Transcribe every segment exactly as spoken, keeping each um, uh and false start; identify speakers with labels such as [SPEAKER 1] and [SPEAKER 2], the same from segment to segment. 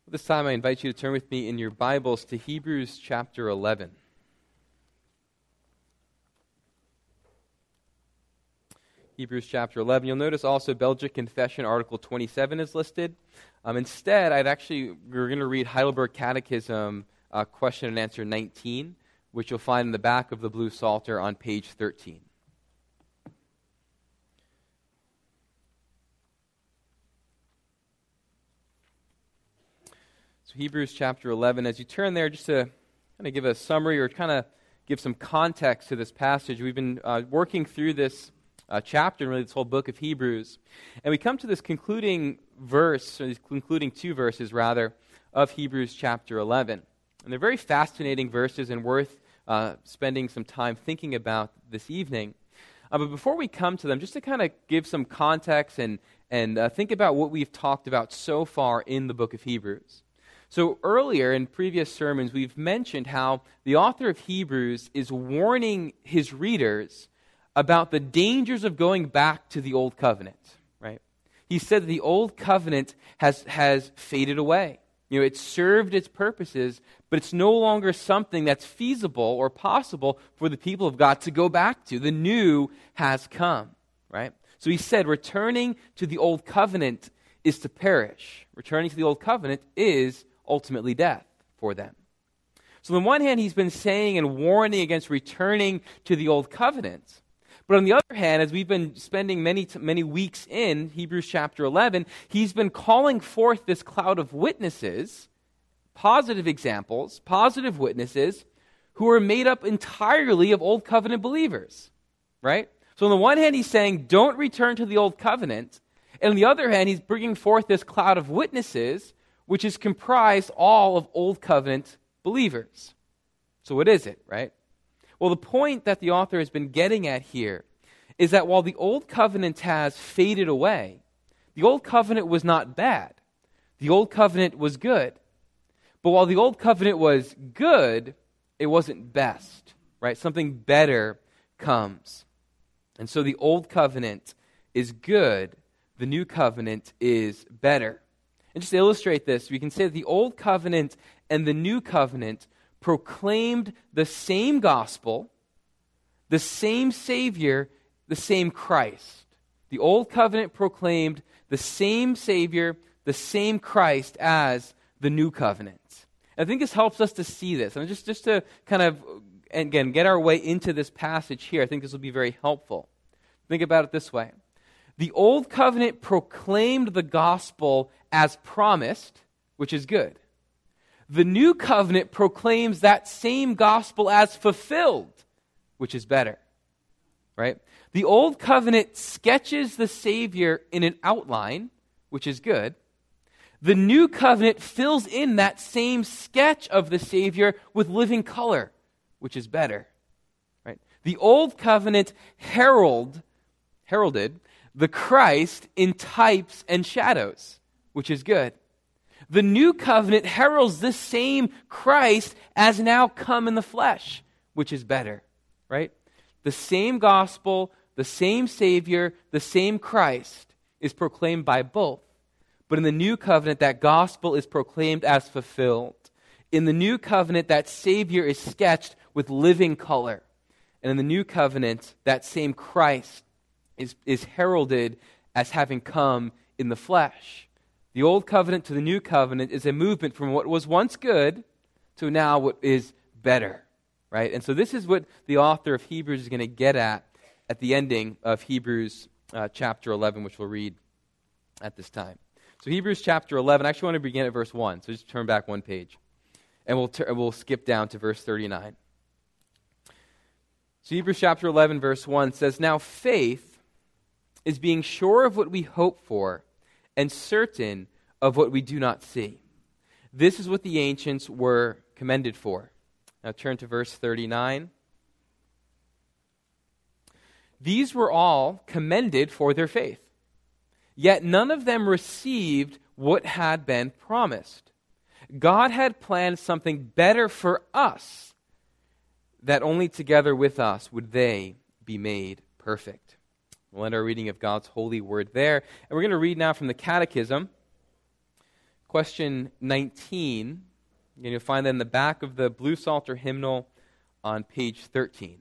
[SPEAKER 1] This time I invite you to turn with me in your Bibles to Hebrews chapter eleven. Hebrews chapter eleven. You'll notice also Belgic Confession Article twenty-seven is listed. Um, instead, I'd actually, we're going to read Heidelberg Catechism uh, question and answer nineteen, which you'll find in the back of the blue Psalter on page thirteen. So Hebrews chapter eleven, as you turn there, just to kind of give a summary or kind of give some context to this passage, we've been uh, working through this uh, chapter, and really this whole book of Hebrews, and we come to this concluding verse, or these concluding two verses, rather, of Hebrews chapter eleven. And they're very fascinating verses and worth uh, spending some time thinking about this evening. Uh, but before we come to them, just to kind of give some context and, and uh, think about what we've talked about so far in the book of Hebrews. So earlier in previous sermons, we've mentioned how the author of Hebrews is warning his readers about the dangers of going back to the old covenant, right? He said that the old covenant has, has faded away. You know, it served its purposes, but it's no longer something that's feasible or possible for the people of God to go back to. The new has come, right? So he said, returning to the old covenant is to perish. Returning to the old covenant is ultimately death for them. So on the one hand, he's been saying and warning against returning to the old covenant. But on the other hand, as we've been spending many, many weeks in Hebrews chapter eleven, he's been calling forth this cloud of witnesses, positive examples, positive witnesses, who are made up entirely of old covenant believers, right? So on the one hand, he's saying, don't return to the old covenant. And on the other hand, he's bringing forth this cloud of witnesses, which is comprised all of old covenant believers. So what is it, right? Well, the point that the author has been getting at here is that while the old covenant has faded away, the old covenant was not bad. The old covenant was good. But while the old covenant was good, it wasn't best, right? Something better comes. And so the old covenant is good. The new covenant is better. And just to illustrate this, we can say that the old covenant and the new covenant proclaimed the same gospel, the same Savior, the same Christ. The old covenant proclaimed the same Savior, the same Christ as the new covenant. And I think this helps us to see this. And just, just to kind of, again, get our way into this passage here, I think this will be very helpful. Think about it this way. The old covenant proclaimed the gospel as promised, which is good. The new covenant proclaims that same gospel as fulfilled, which is better, right? The old covenant sketches the Savior in an outline, which is good. The new covenant fills in that same sketch of the Savior with living color, which is better, right? The old covenant herald, heralded the Christ in types and shadows, which is good. The new covenant heralds this same Christ as now come in the flesh, which is better, right? The same gospel, the same Savior, the same Christ is proclaimed by both. But in the new covenant, that gospel is proclaimed as fulfilled. In the new covenant, that Savior is sketched with living color. And in the new covenant, that same Christ is, is heralded as having come in the flesh. The old covenant to the new covenant is a movement from what was once good to now what is better, right? And so this is what the author of Hebrews is going to get at at the ending of Hebrews uh, chapter eleven, which we'll read at this time. So Hebrews chapter eleven, I actually want to begin at verse one, so just turn back one page. And we'll, ter- we'll skip down to verse thirty-nine. So Hebrews chapter eleven, verse one says, "Now faith is being sure of what we hope for and certain of what we do not see. This is what the ancients were commended for." Now turn to verse thirty-nine. "These were all commended for their faith, yet none of them received what had been promised. God had planned something better for us, that only together with us would they be made perfect." We'll end our reading of God's holy word there. And we're going to read now from the Catechism, question nineteen. And you'll find that in the back of the Blue Psalter hymnal on page thirteen.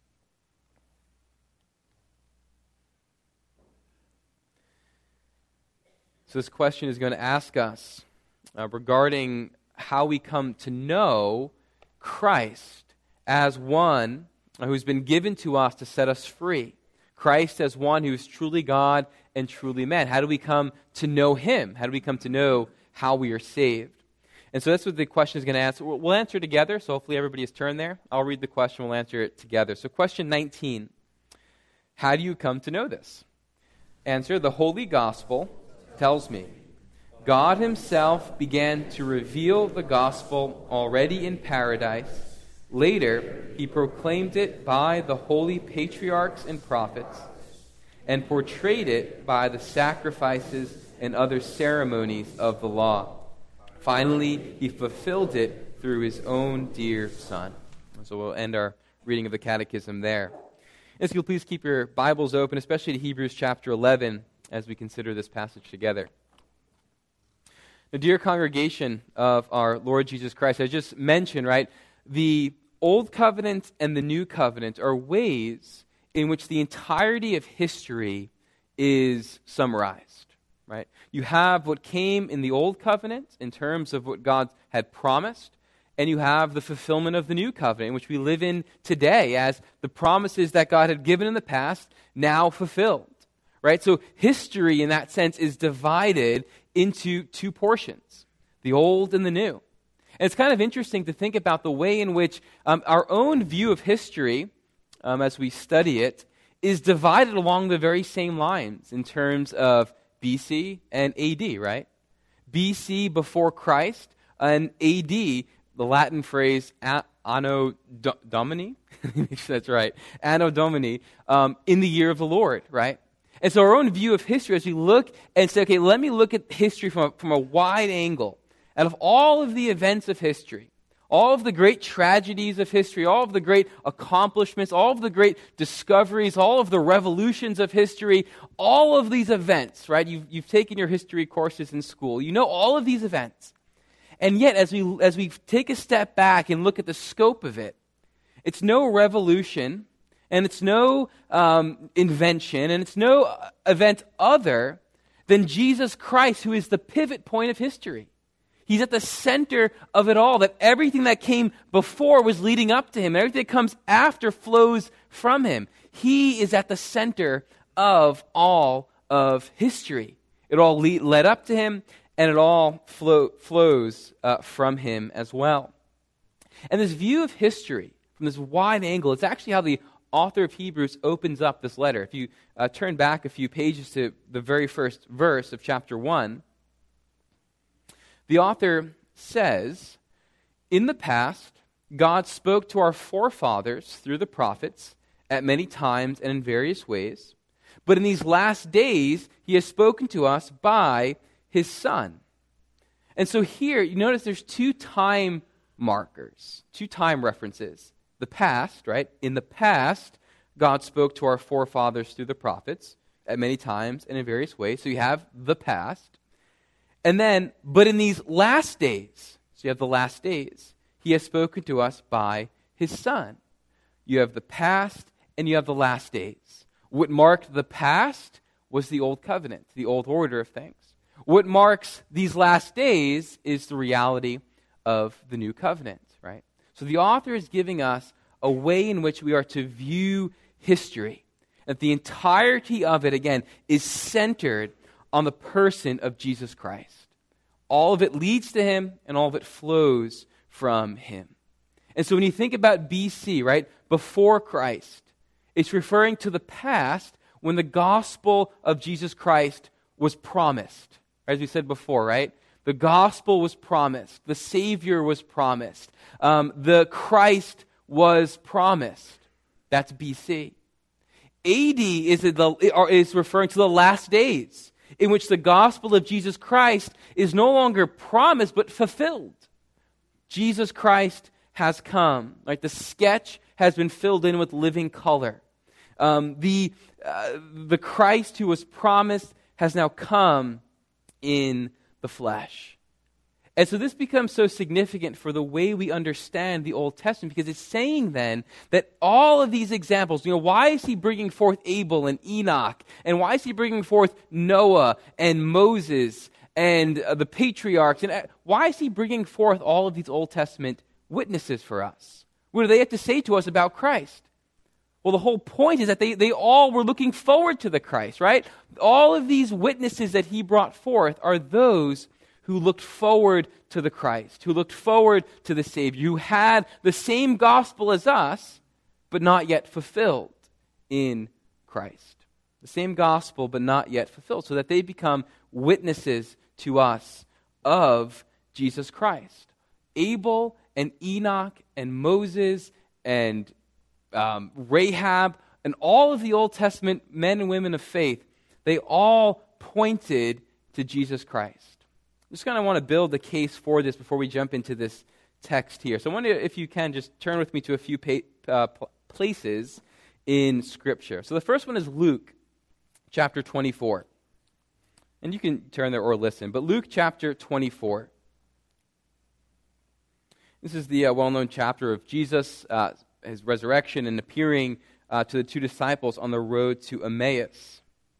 [SPEAKER 1] So this question is going to ask us uh, regarding how we come to know Christ as one who's been given to us to set us free. Christ as one who is truly God and truly man. How do we come to know him? How do we come to know how we are saved? And so that's what the question is going to answer. We'll answer together, so hopefully everybody has turned there. I'll read the question, we'll answer it together. So question nineteen, how do you come to know this? Answer, the Holy Gospel tells me. God himself began to reveal the gospel already in paradise. Later, he proclaimed it by the holy patriarchs and prophets and portrayed it by the sacrifices and other ceremonies of the law. Finally, he fulfilled it through his own dear Son. So we'll end our reading of the Catechism there. And so you'll please keep your Bibles open, especially to Hebrews chapter eleven, as we consider this passage together. The dear congregation of our Lord Jesus Christ, I just mentioned, right, the Old Covenant and the New Covenant are ways in which the entirety of history is summarized, right? You have what came in the Old Covenant in terms of what God had promised, and you have the fulfillment of the New Covenant, in which we live in today as the promises that God had given in the past now fulfilled. Right? So history, in that sense, is divided into two portions, the old and the new. And it's kind of interesting to think about the way in which um, our own view of history, um, as we study it, is divided along the very same lines in terms of B C and A D, right? B C before Christ, and A D, the Latin phrase Anno Domini, make sure that's right, Anno Domini, um, in the year of the Lord, right? And so our own view of history, as we look and say, okay, let me look at history from a, from a wide angle. Out of all of the events of history, all of the great tragedies of history, all of the great accomplishments, all of the great discoveries, all of the revolutions of history, all of these events, right? You've, you've taken your history courses in school. You know all of these events. And yet, as we, as we take a step back and look at the scope of it, it's no revolution, and it's no um, invention, and it's no event other than Jesus Christ, who is the pivot point of history. He's at the center of it all, that everything that came before was leading up to him. Everything that comes after flows from him. He is at the center of all of history. It all lead, led up to him, and it all flow, flows uh, from him as well. And this view of history, from this wide angle, it's actually how the author of Hebrews opens up this letter. If you uh, turn back a few pages to the very first verse of chapter one, the author says, in the past, God spoke to our forefathers through the prophets at many times and in various ways, but in these last days, he has spoken to us by his Son. And so here, you notice there's two time markers, two time references. The past, right? In the past, God spoke to our forefathers through the prophets at many times and in various ways. So you have the past. And then, but in these last days, so you have the last days, he has spoken to us by his Son. You have the past and you have the last days. What marked the past was the old covenant, the old order of things. What marks these last days is the reality of the new covenant, right? So the author is giving us a way in which we are to view history. That the entirety of it, again, is centered on the person of Jesus Christ. All of it leads to him, and all of it flows from him. And so when you think about B C, right, before Christ, it's referring to the past when the gospel of Jesus Christ was promised. As we said before, right? The gospel was promised. The Savior was promised. Um, the Christ was promised. That's B C. A D is, the, is referring to the last days, in which the gospel of Jesus Christ is no longer promised, but fulfilled. Jesus Christ has come. Right? The sketch has been filled in with living color. Um, the, uh, the Christ who was promised has now come in the flesh. And so this becomes so significant for the way we understand the Old Testament, because it's saying then that all of these examples, you know, why is he bringing forth Abel and Enoch? And why is he bringing forth Noah and Moses and uh, the patriarchs? And uh, why is he bringing forth all of these Old Testament witnesses for us? What do they have to say to us about Christ? Well, the whole point is that they, they all were looking forward to the Christ, right? All of these witnesses that he brought forth are those who looked forward to the Christ, who looked forward to the Savior, who had the same gospel as us, but not yet fulfilled in Christ. The same gospel, but not yet fulfilled, so that they become witnesses to us of Jesus Christ. Abel and Enoch and Moses and um, Rahab and all of the Old Testament men and women of faith, they all pointed to Jesus Christ. Just kind of want to build the case for this before we jump into this text here. So I wonder if you can just turn with me to a few pa- uh, places in Scripture. So the first one is Luke chapter twenty-four. And you can turn there or listen. But Luke chapter twenty-four. This is the uh, well-known chapter of Jesus, uh, his resurrection, and appearing uh, to the two disciples on the road to Emmaus.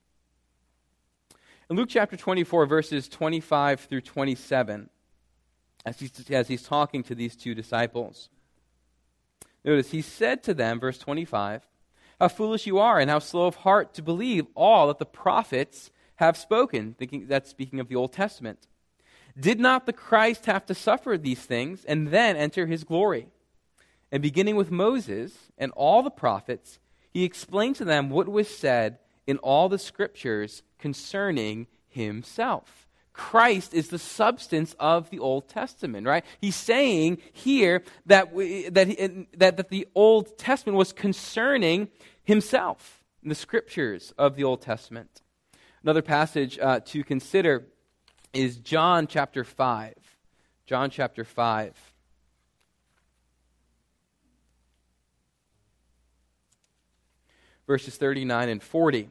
[SPEAKER 1] In Luke chapter twenty-four, verses twenty-five through twenty-seven, as he's, as he's talking to these two disciples, notice, he said to them, verse twenty-five, "How foolish you are, and how slow of heart to believe all that the prophets have spoken," thinking that's speaking of the Old Testament. "Did not the Christ have to suffer these things and then enter his glory?" And beginning with Moses and all the prophets, he explained to them what was said in all the Scriptures concerning himself. Christ is the substance of the Old Testament, right? He's saying here that we, that, he, that that the Old Testament was concerning himself in the Scriptures of the Old Testament. Another passage uh, to consider is John chapter five. John chapter five. Verses thirty-nine and forty.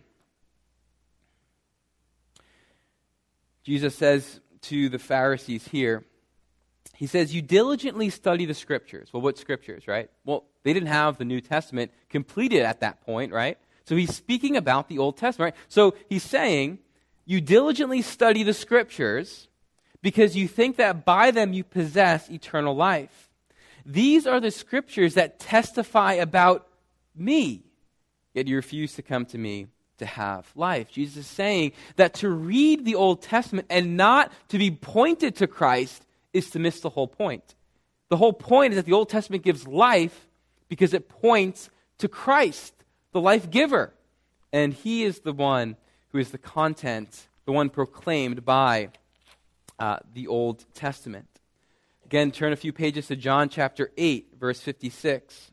[SPEAKER 1] Jesus says to the Pharisees here, he says, "You diligently study the Scriptures." Well, what Scriptures, right? Well, they didn't have the New Testament completed at that point, right? So he's speaking about the Old Testament, right? So he's saying, you diligently study the Scriptures because you think that by them you possess eternal life. These are the Scriptures that testify about me, yet you refuse to come to me to have life. Jesus is saying that to read the Old Testament and not to be pointed to Christ is to miss the whole point. The whole point is that the Old Testament gives life because it points to Christ, the life giver. And he is the one who is the content, the one proclaimed by uh, the Old Testament. Again, turn a few pages to John chapter eight, verse fifty-six.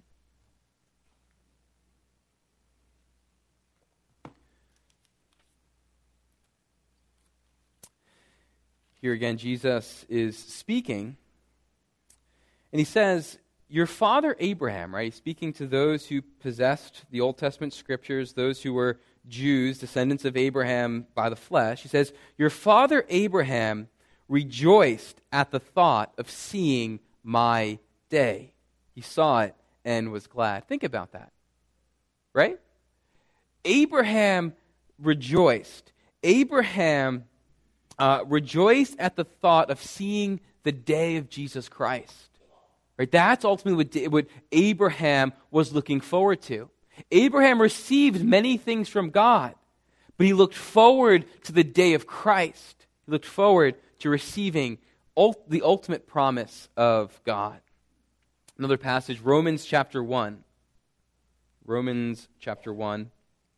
[SPEAKER 1] Here again, Jesus is speaking, and he says, "Your father Abraham," right? He's speaking to those who possessed the Old Testament Scriptures, those who were Jews, descendants of Abraham by the flesh. He says, "Your father Abraham rejoiced at the thought of seeing my day. He saw it and was glad." Think about that, right? Abraham rejoiced. Abraham uh, rejoiced at the thought of seeing the day of Jesus Christ. Right? That's ultimately what, what Abraham was looking forward to. Abraham received many things from God, but he looked forward to the day of Christ. He looked forward to receiving ult- the ultimate promise of God. Another passage, Romans chapter one. Romans chapter one.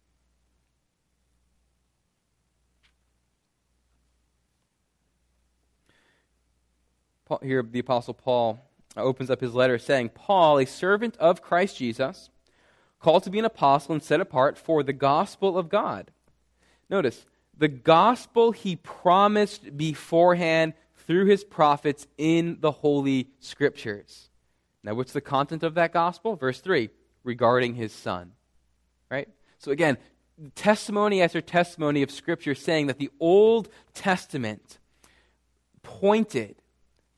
[SPEAKER 1] Paul, here the Apostle Paul opens up his letter saying, "Paul, a servant of Christ Jesus, called to be an apostle and set apart for the gospel of God." Notice, the gospel he promised beforehand through his prophets in the Holy Scriptures. Now, what's the content of that gospel? Verse three, regarding his Son. Right? So again, testimony after testimony of Scripture saying that the Old Testament pointed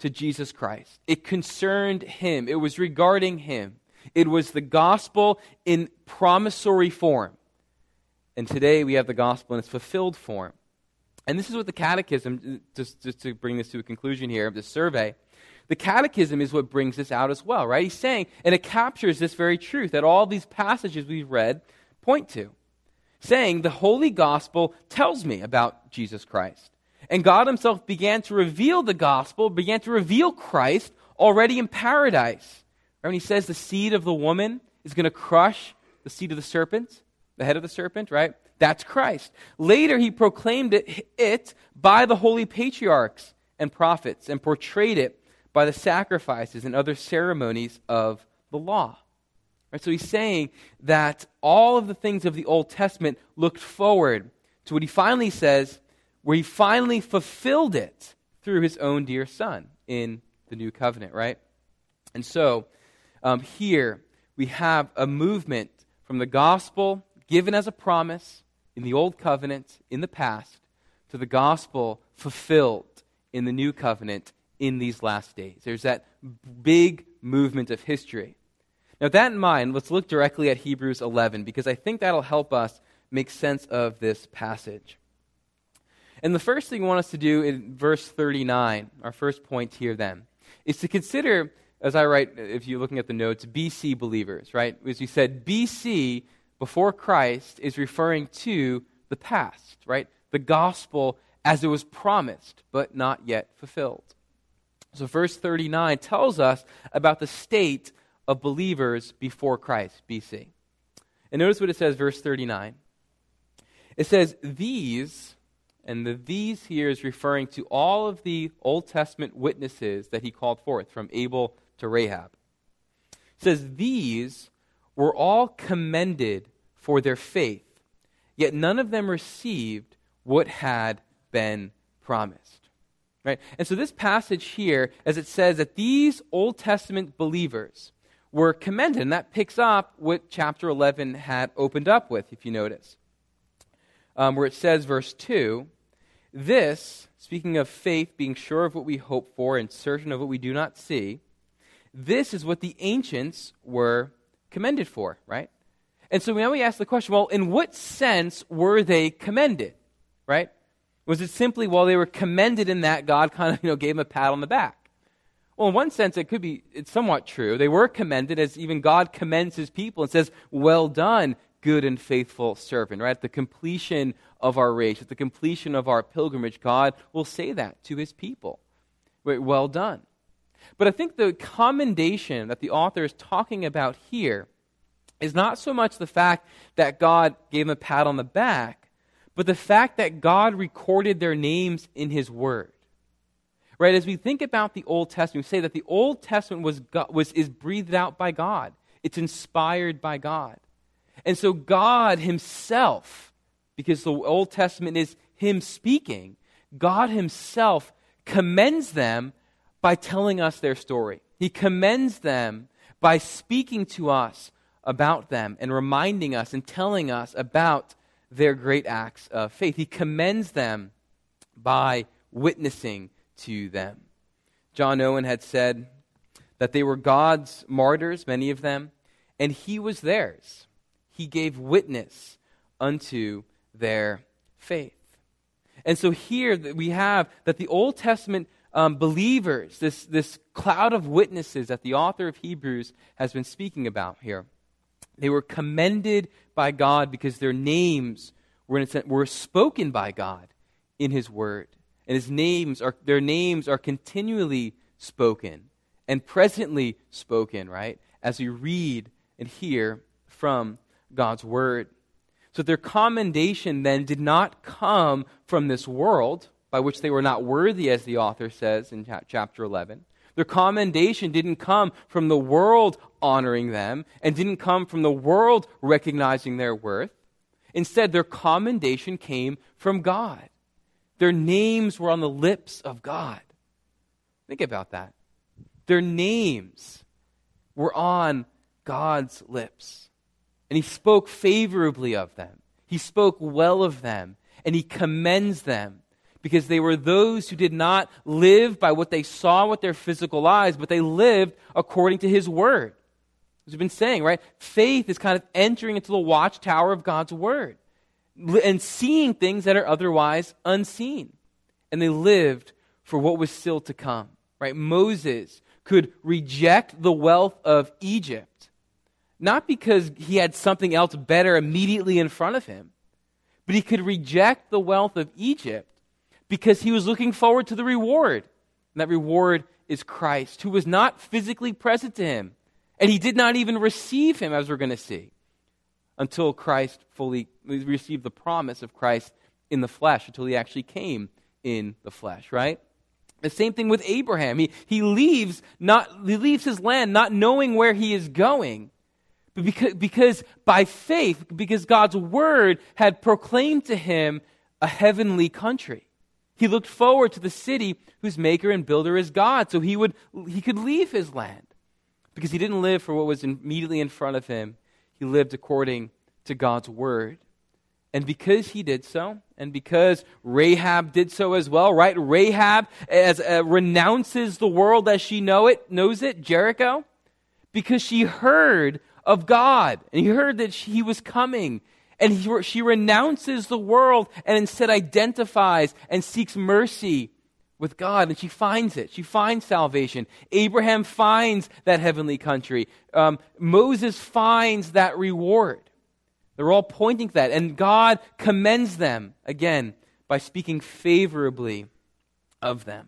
[SPEAKER 1] to Jesus Christ. It concerned him. It was regarding him. It was the gospel in promissory form. And today we have the gospel in its fulfilled form. And this is what the catechism, just, just to bring this to a conclusion here of the survey, the catechism is what brings this out as well, right? He's saying, and it captures this very truth that all these passages we've read point to, saying the holy gospel tells me about Jesus Christ. And God himself began to reveal the gospel, began to reveal Christ already in paradise. Right? When he says the seed of the woman is going to crush the seed of the serpent, the head of the serpent, right? That's Christ. Later, he proclaimed it, it by the holy patriarchs and prophets and portrayed it by the sacrifices and other ceremonies of the law. Right? So he's saying that all of the things of the Old Testament looked forward to what he finally says, where he finally fulfilled it through his own dear Son in the new covenant, right? And so um, here we have a movement from the gospel given as a promise in the old covenant in the past to the gospel fulfilled in the new covenant in these last days. There's that big movement of history. Now, with that in mind, let's look directly at Hebrews eleven, because I think that'll help us make sense of this passage. And the first thing we want us to do in verse thirty-nine, our first point here then, is to consider, as I write, if you're looking at the notes, B C believers, right? As you said, B C, before Christ, is referring to the past, right? The gospel as it was promised, but not yet fulfilled. So verse thirty-nine tells us about the state of believers before Christ, B C. And notice what it says, verse thirty-nine. It says, these, and the these here is referring to all of the Old Testament witnesses that he called forth, from Abel to Rahab. It says, these were all commended for their faith, yet none of them received what had been promised. Right? And so this passage here, as it says that these Old Testament believers were commended, and that picks up what chapter eleven had opened up with, if you notice. Um, where it says, verse two, this, speaking of faith, being sure of what we hope for and certain of what we do not see, this is what the ancients were commended for, right? And so now we ask the question, well, in what sense were they commended, right? Was it simply, well, they were commended in that God kind of, you know, gave them a pat on the back? Well, in one sense, it could be, it's somewhat true. They were commended as even God commends his people and says, well done, good and faithful servant, right? At the completion of our race, at the completion of our pilgrimage, God will say that to his people. Well done. But I think the commendation that the author is talking about here is not so much the fact that God gave him a pat on the back, but the fact that God recorded their names in his word. Right? As we think about the Old Testament, we say that the Old Testament was, God, was is breathed out by God. It's inspired by God. And so God himself, because the Old Testament is him speaking, God himself commends them by telling us their story. He commends them by speaking to us about them and reminding us and telling us about their great acts of faith. He commends them by witnessing to them. John Owen had said that they were God's martyrs, many of them, and he was theirs. He gave witness unto their faith. And so here we have that the Old Testament um, believers, this, this cloud of witnesses that the author of Hebrews has been speaking about here, they were commended by God because their names were, in a sense, were spoken by God in his word. And his names are their names are continually spoken and presently spoken, right? As we read and hear from God's word. So their commendation then did not come from this world, by which they were not worthy, as the author says in chapter eleven. Their commendation didn't come from the world honoring them and didn't come from the world recognizing their worth. Instead, their commendation came from God. Their names were on the lips of God. Think about that. Their names were on God's lips. And he spoke favorably of them. He spoke well of them. And he commends them because they were those who did not live by what they saw with their physical eyes, but they lived according to his word. As we've been saying, right? Faith is kind of entering into the watchtower of God's word and seeing things that are otherwise unseen. And they lived for what was still to come, right? Moses could reject the wealth of Egypt, not because he had something else better immediately in front of him, but he could reject the wealth of Egypt because he was looking forward to the reward. And that reward is Christ, who was not physically present to him. And he did not even receive him, as we're going to see, until Christ fully received the promise of Christ in the flesh, until he actually came in the flesh, right? The same thing with Abraham. He, he leaves not he leaves his land not knowing where he is going, but because, because by faith, because God's word had proclaimed to him a heavenly country. He looked forward to the city whose maker and builder is God, so he would he could leave his land. Because he didn't live for what was immediately in front of him. He lived according to God's word. And because he did so, and because Rahab did so as well, right? Rahab as uh, renounces the world as she know it, knows it, Jericho, because she heard of God, and he heard that she, he was coming, and he, she renounces the world and instead identifies and seeks mercy with God, and she finds it. She finds salvation. Abraham finds that heavenly country. Um, Moses finds that reward. They're all pointing to that, and God commends them, again, by speaking favorably of them.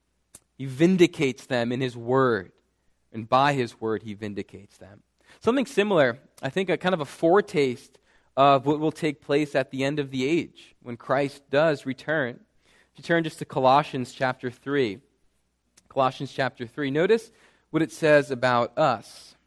[SPEAKER 1] He vindicates them in his word, and by his word he vindicates them. Something similar, I think a kind of a foretaste of what will take place at the end of the age, when Christ does return. If you turn just to Colossians chapter three, Colossians chapter three, notice what it says about us.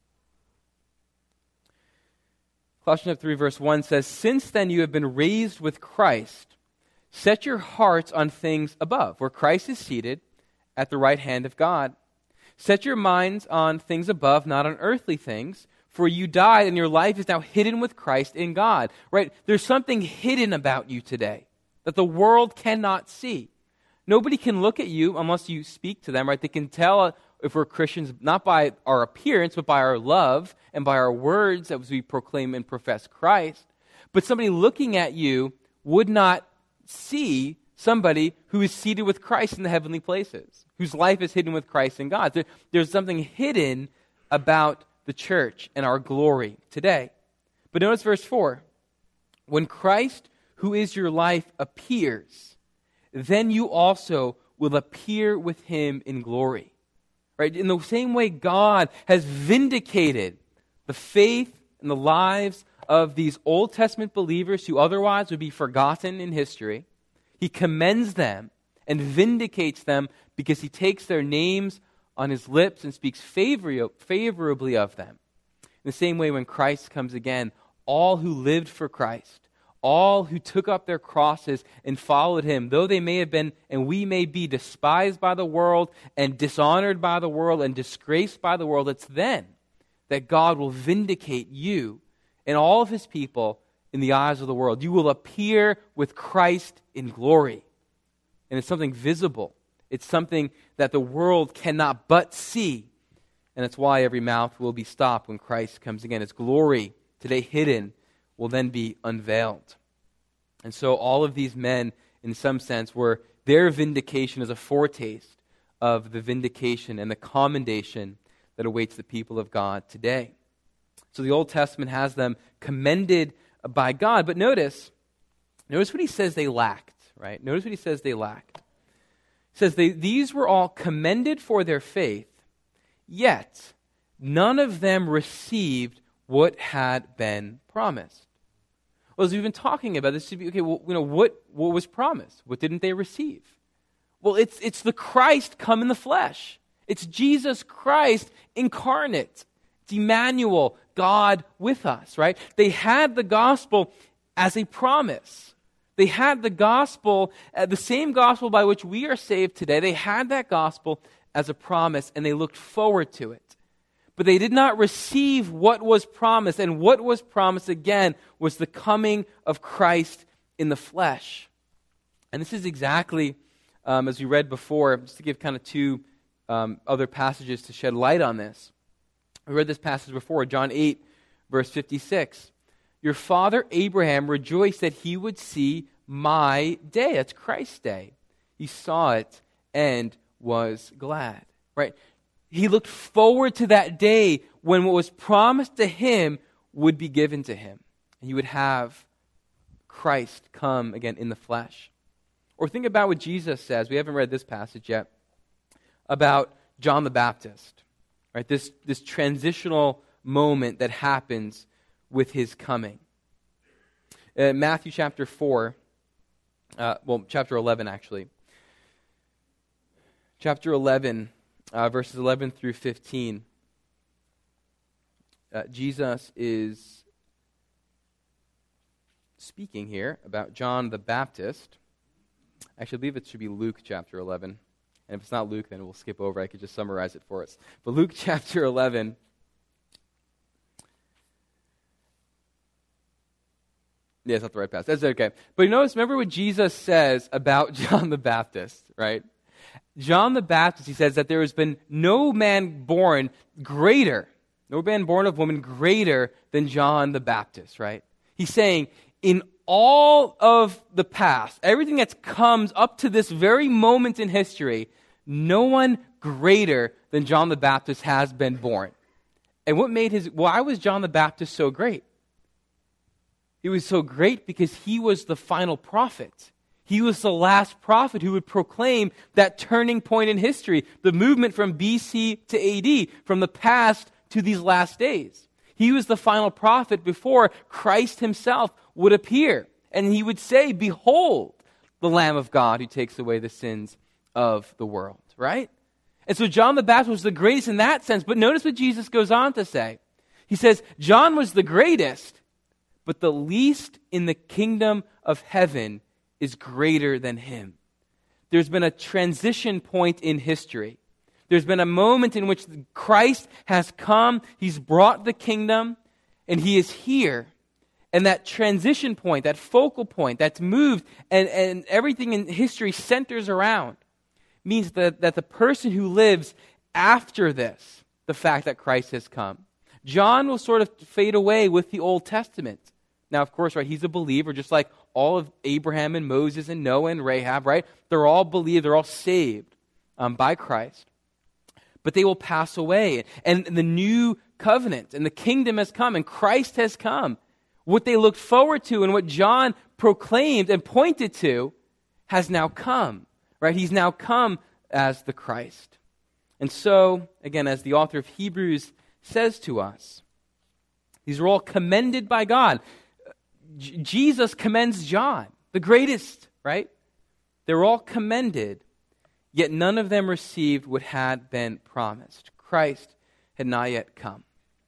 [SPEAKER 1] Colossians chapter three verse one says, "Since then you have been raised with Christ, set your hearts on things above, where Christ is seated at the right hand of God. Set your minds on things above, not on earthly things, for you died and your life is now hidden with Christ in God." Right? There's something hidden about you today that the world cannot see. Nobody can look at you unless you speak to them, right? They can tell if we're Christians not by our appearance, but by our love and by our words as we proclaim and profess Christ. But somebody looking at you would not see somebody who is seated with Christ in the heavenly places, whose life is hidden with Christ in God. There, there's something hidden about the church and our glory today. But notice verse four. When Christ, who is your life, appears, then you also will appear with him in glory. Right? In the same way God has vindicated the faith and the lives of these Old Testament believers who otherwise would be forgotten in history, he commends them and vindicates them because he takes their names on his lips and speaks favor- favorably of them. In the same way, when Christ comes again, all who lived for Christ, all who took up their crosses and followed him, though they may have been and we may be despised by the world and dishonored by the world and disgraced by the world, it's then that God will vindicate you and all of his people in the eyes of the world. You will appear with Christ in glory. And it's something visible. It's something that the world cannot but see. And that's why every mouth will be stopped when Christ comes again. His glory, today hidden, will then be unveiled. And so all of these men, in some sense, were their vindication as a foretaste of the vindication and the commendation that awaits the people of God today. So the Old Testament has them commended by God. But notice, notice what he says they lacked, right? Notice what he says they lacked. He says, they, these were all commended for their faith, yet none of them received what had been promised. Well, as we've been talking about, this should be, okay, well, you know, what, what was promised? What didn't they receive? Well, it's, it's the Christ come in the flesh. It's Jesus Christ incarnate. It's Emmanuel, God with us, right? They had the gospel as a promise. They had the gospel, uh, the same gospel by which we are saved today. They had that gospel as a promise, and they looked forward to it. But they did not receive what was promised. And what was promised, again, was the coming of Christ in the flesh. And this is exactly, um, as we read before, just to give kind of two um, other passages to shed light on this. We read this passage before, John eight, verse fifty-six. Your father Abraham rejoiced that he would see my day. That's Christ's day. He saw it and was glad. Right? He looked forward to that day when what was promised to him would be given to him. And he would have Christ come again in the flesh. Or think about what Jesus says. We haven't read this passage yet. About John the Baptist. Right? This, this transitional moment that happens with his coming. Uh, Matthew chapter four. Uh, well, chapter eleven actually. Chapter eleven, uh, verses eleven through fifteen. Uh, Jesus is speaking here about John the Baptist. Actually, I believe it should be Luke chapter eleven. And if it's not Luke, then we'll skip over. I could just summarize it for us. But Luke chapter eleven. Yeah, it's not the right passage. That's okay. But you notice, remember what Jesus says about John the Baptist, right? John the Baptist, he says that there has been no man born greater, no man born of woman greater than John the Baptist, right? He's saying, in all of the past, everything that's comes up to this very moment in history, no one greater than John the Baptist has been born. And what made his, why was John the Baptist so great? He was so great because he was the final prophet. He was the last prophet who would proclaim that turning point in history, the movement from B C to A D, from the past to these last days. He was the final prophet before Christ himself would appear. And he would say, behold, the Lamb of God who takes away the sins of the world, right? And so John the Baptist was the greatest in that sense. But notice what Jesus goes on to say. He says, John was the greatest, but the least in the kingdom of heaven is greater than him. There's been a transition point in history. There's been a moment in which Christ has come, he's brought the kingdom, and he is here. And that transition point, that focal point that's moved, and, and everything in history centers around, means that, that the person who lives after this, the fact that Christ has come, John will sort of fade away with the Old Testament. Now, of course, right, he's a believer, just like all of Abraham and Moses and Noah and Rahab, right? They're all believed, they're all saved um, by Christ. But they will pass away. And the new covenant and the kingdom has come and Christ has come. What they looked forward to and what John proclaimed and pointed to has now come, right? He's now come as the Christ. And so, again, as the author of Hebrews says to us, these are all commended by God. J- Jesus commends John, the greatest, right? They're all commended, yet none of them received what had been promised. Christ had not yet come.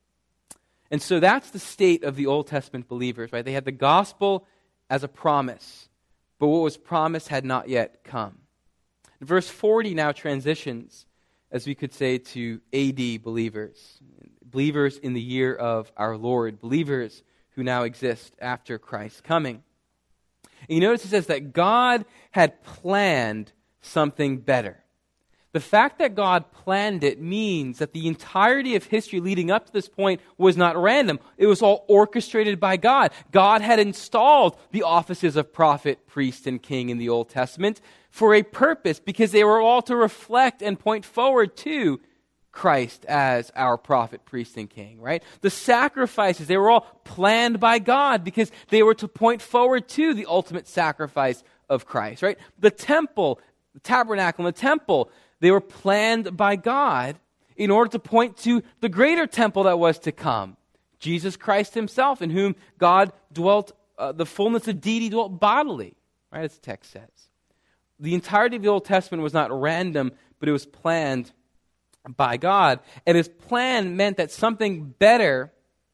[SPEAKER 1] And so that's the state of the Old Testament believers, right? They had the gospel as a promise, but what was promised had not yet come. Verse forty now transitions, as we could say, to A D believers. Believers in the year of our Lord. Believers who now exist after Christ's coming. And you notice it says that God had planned something better. The fact that God planned it means that the entirety of history leading up to this point was not random. It was all orchestrated by God. God had installed the offices of prophet, priest, and king in the Old Testament for a purpose, because they were all to reflect and point forward to Christ as our prophet, priest, and king, right? The sacrifices, they were all planned by God because they were to point forward to the ultimate sacrifice of Christ, right? The temple, the tabernacle, and the temple, they were planned by God in order to point to the greater temple that was to come, Jesus Christ himself, in whom God dwelt, uh, the fullness of deity dwelt bodily, right, as the text says. The entirety of the Old Testament was not random, but it was planned by God. And his plan meant that something better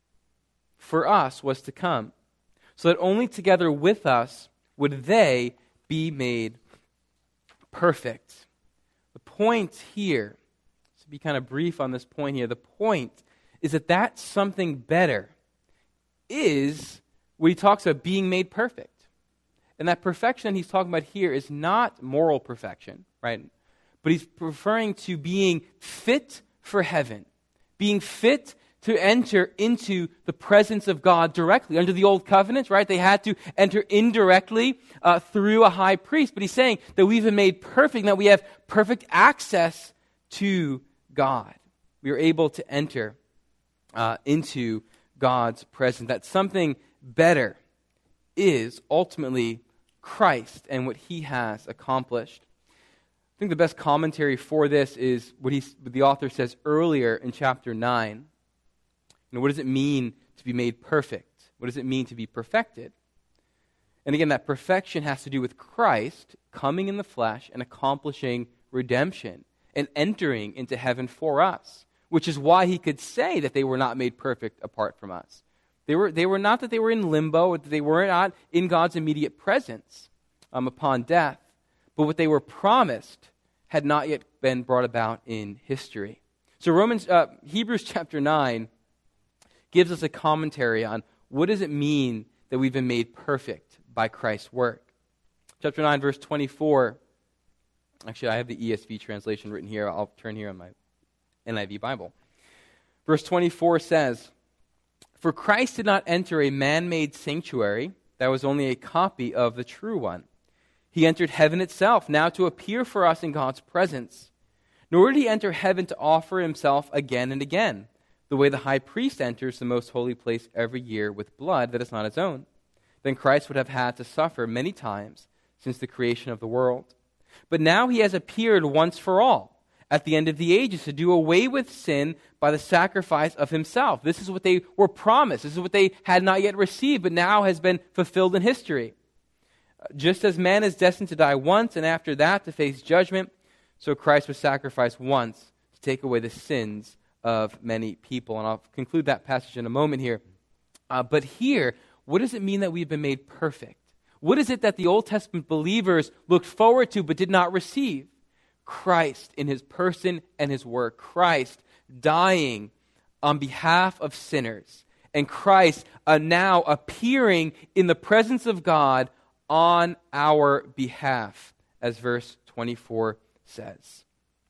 [SPEAKER 1] for us was to come, so that only together with us would they be made perfect. The point here, to be kind of brief on this point here, the point is that that something better is what he talks about being made perfect. And that perfection he's talking about here is not moral perfection, right? But he's referring to being fit for heaven, being fit to enter into the presence of God directly. Under the old covenant, right, they had to enter indirectly uh, through a high priest. But he's saying that we've been made perfect, that we have perfect access to God. We are able to enter uh, into God's presence. That something better is ultimately Christ and what he has accomplished. I think the best commentary for this is what, he, what the author says earlier in chapter nine. You know, what does it mean to be made perfect? What does it mean to be perfected? And again, that perfection has to do with Christ coming in the flesh and accomplishing redemption and entering into heaven for us, which is why he could say that they were not made perfect apart from us. They were, they were not that they were in limbo, that they were not in God's immediate presence um, upon death, but what they were promised had not yet been brought about in history. So Romans, uh, Hebrews chapter nine gives us a commentary on what does it mean that we've been made perfect by Christ's work. Chapter nine, verse twenty-four. Actually, I have the E S V translation written here. I'll turn here on my N I V Bible. Verse twenty-four says, "For Christ did not enter a man-made sanctuary that was only a copy of the true one. He entered heaven itself, now to appear for us in God's presence. Nor did he enter heaven to offer himself again and again, the way the high priest enters the most holy place every year with blood that is not his own. Then Christ would have had to suffer many times since the creation of the world. But now he has appeared once for all, at the end of the ages, to do away with sin by the sacrifice of himself." This is what they were promised. This is what they had not yet received, but now has been fulfilled in history. "Just as man is destined to die once, and after that to face judgment, so Christ was sacrificed once to take away the sins of many people." And I'll conclude that passage in a moment here. Uh, but here, what does it mean that we've been made perfect? What is it that the Old Testament believers looked forward to but did not receive? Christ in his person and his work. Christ dying on behalf of sinners. And Christ uh, now appearing in the presence of God on our behalf, as verse twenty-four says.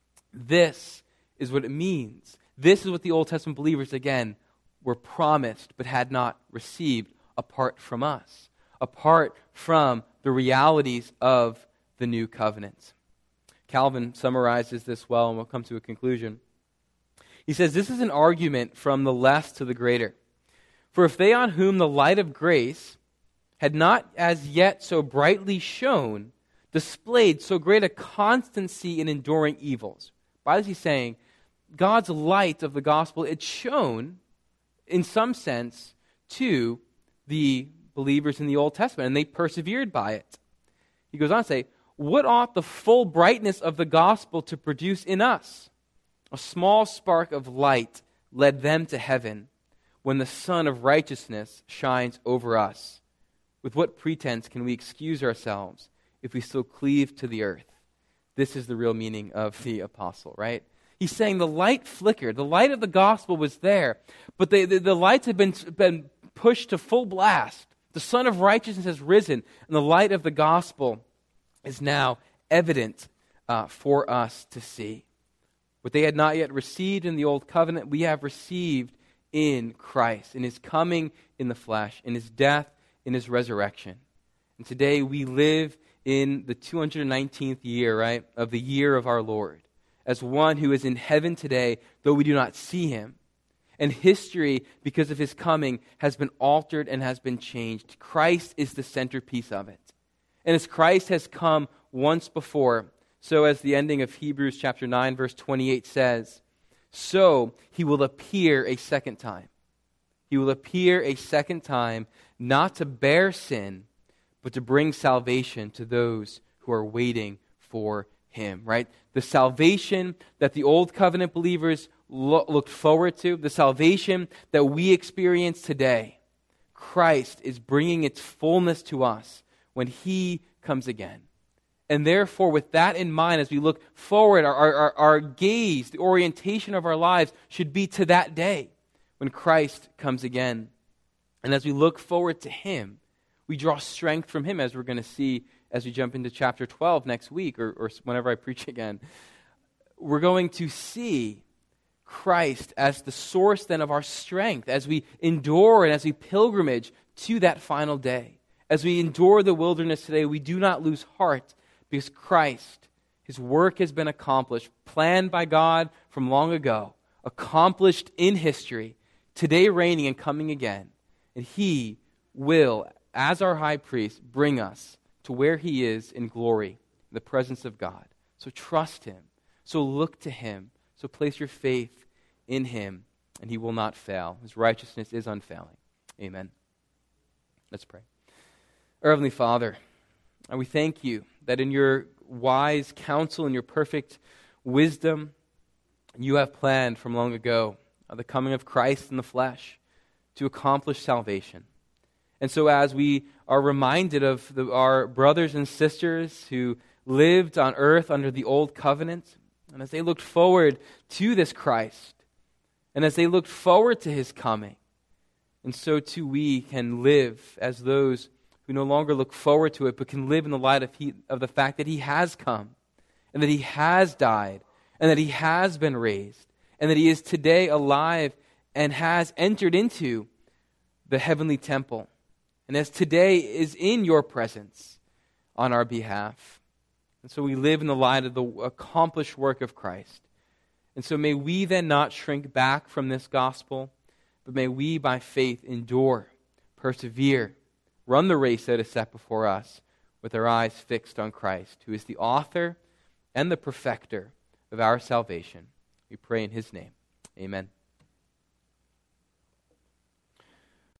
[SPEAKER 1] This is what it means. This is what the Old Testament believers, again, were promised but had not received apart from us, apart from the realities of the new covenant. Calvin summarizes this well, and we'll come to a conclusion. He says, "This is an argument from the less to the greater. For if they on whom the light of grace had not as yet so brightly shone, displayed so great a constancy in enduring evils." Why is he saying God's light of the gospel, it shone in some sense to the believers in the Old Testament, and they persevered by it. He goes on to say, "What ought the full brightness of the gospel to produce in us? A small spark of light led them to heaven when the sun of righteousness shines over us. With what pretense can we excuse ourselves if we still cleave to the earth?" This is the real meaning of the apostle, right? He's saying the light flickered. The light of the gospel was there, but the, the, the lights have been, been pushed to full blast. The sun of righteousness has risen, and the light of the gospel is now evident uh, for us to see. What they had not yet received in the old covenant, we have received in Christ, in his coming in the flesh, in his death, in his resurrection. And today we live in the two hundred nineteenth year, right, of the year of our Lord, as one who is in heaven today, though we do not see him. And history, because of his coming, has been altered and has been changed. Christ is the centerpiece of it. And as Christ has come once before, so as the ending of Hebrews chapter nine, verse twenty-eight says, so he will appear a second time. He will appear a second time, not to bear sin, but to bring salvation to those who are waiting for him, right? The salvation that the old covenant believers lo- looked forward to, the salvation that we experience today, Christ is bringing its fullness to us when he comes again. And therefore, with that in mind, as we look forward, our, our, our gaze, the orientation of our lives should be to that day when Christ comes again. And as we look forward to him, We draw strength from him, as we're going to see as we jump into chapter twelve next week, or, or whenever I preach again. We're going to see Christ as the source then of our strength as we endure and as we pilgrimage to that final day. As we endure the wilderness today, we do not lose heart because Christ, his work has been accomplished, planned by God from long ago, accomplished in history, today reigning and coming again. And he will, as our high priest, bring us to where he is in glory, in the presence of God. So trust him. So look to him. So place your faith in him, and he will not fail. His righteousness is unfailing. Amen. Let's pray. Our Heavenly Father, and we thank you that in your wise counsel and your perfect wisdom, you have planned from long ago uh, the coming of Christ in the flesh to accomplish salvation. And so as we are reminded of the, our brothers and sisters who lived on earth under the old covenant, and as they looked forward to this Christ, and as they looked forward to his coming, and so too we can live as those who no longer look forward to it, but can live in the light of, he, of the fact that he has come, and that he has died, and that he has been raised, and that he is today alive and has entered into the heavenly temple, and as today is in your presence on our behalf. And so we live in the light of the accomplished work of Christ. And so may we then not shrink back from this gospel, but may we by faith endure, persevere, run the race that is set before us with our eyes fixed on Christ, who is the author and the perfecter of our salvation. We pray in his name. Amen.